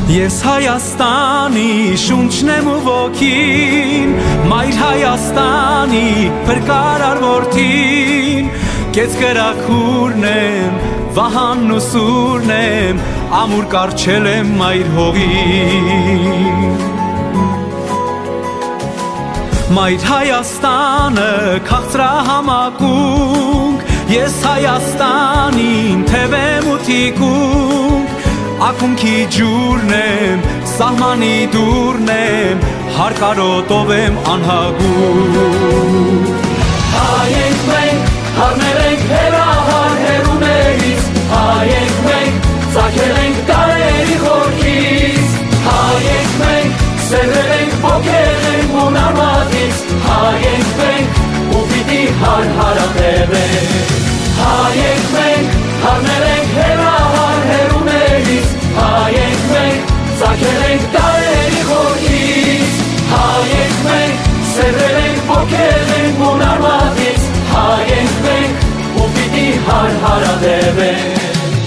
Ես Հայաստանի շունչն եմ ու ոգին, մայր Հայաստանի փրկարար որդին, կեց կրակուրն եմ, վահանն ու սուրն եմ, ամուր կարչել եմ մայր հողին։ Մայր Հայաստանը քաղցրահամակունք, ես Հայաստանին թևեմ ու թիկունք, Ակունքի ջուրն եմ, սահմանի դուրն եմ, հարկարոտով եմ անհագուր։ Հայ ենք մենք, հարներ ենք հերահար հերուներից, հայ ենք մենք, ծագել ենք տարերի խորքից, հայ ենք մենք, սերվել ենք, ոգել ենք մոնարմատից, հայ ենք մենք, ու պիտի հարհարատևենք, հայ ենք մենք, հարներ ենք հերահար հերուներից, հայ ենք մենք, ծագել ենք տարերի խորքից, հայ ենք մենք, սերվել ենք, ոգել ենք մոնարմատից, հայ ենք մենք, ու պիտի հարհարատևենք։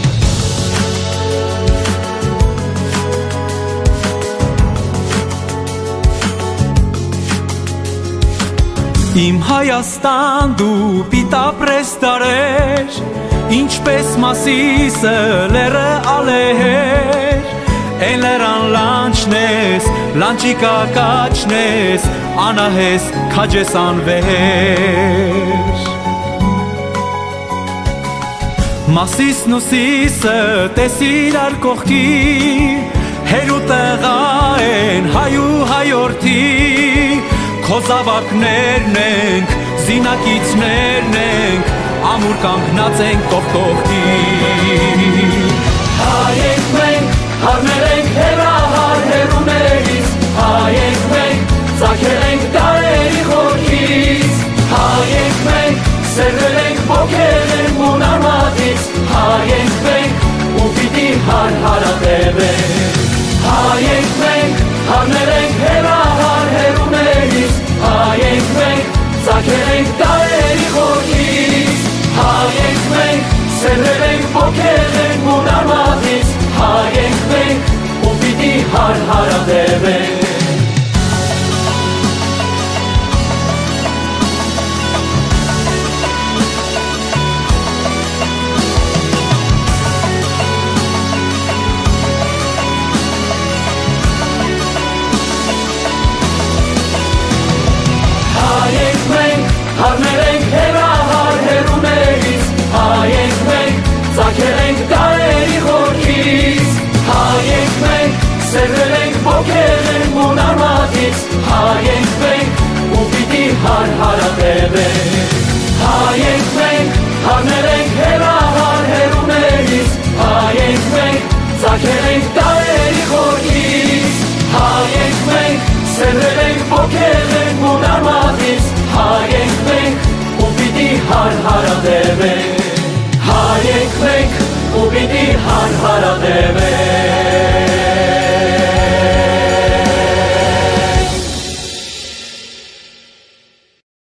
Իմ Հայաստան դու պիտապրես դարեր, ինչպես Մասիսը լերը ալեհեր, են լերան լանչնես, լանչիկա կաչնես, անահես քաջես անվեր։ Մասիսն ու սիսը տեսիր ար կողքի, հերու տղա են հայու հայորդի, Քո զավակներն ենք, զինակիցներն ենք, ամուր կանգնած ենք կողքի։ Հայ ենք մենք, հարներ ենք հերահար հերուներից, հայ ենք մենք, ծագել ենք տարերի խորքից, հայ ենք մենք, սերվել ենք, ոգել ենք մոնարմատից, հայ ենք մենք, ու պիտի հարհարատևենք, հայ ենք մենք, հարներ ենք հերահար հերուներից, հայ ենք մենք, ծագել ենք տարերի խորքից, հայ ենք մենք, սերվել ենք, ոգել ենք մոնարմատից, հայ ենք մենք, ու պիտի հարհարատևենք։ Հարներ ենք հերահար հերուներից, հայ ենք մենք, ծագել ենք տարերի խորքից, հայ ենք մենք, սերվել ենք, ոգել ենք մոնարմատից, հայ ենք մենք, ու պիտի հարհարատևենք, հայ ենք մենք, հարներ ենք հերահար հերուներից, հայ ենք մենք, ծագել ենք տարերի խորքից, հայ ենք մենք, սերվել ենք, ոգել ենք մոնարմատից, հայ ենք մենք, ու պիտի հարհարատևենք, հայ ենք մենք, ու պիտի հարհարատևենք։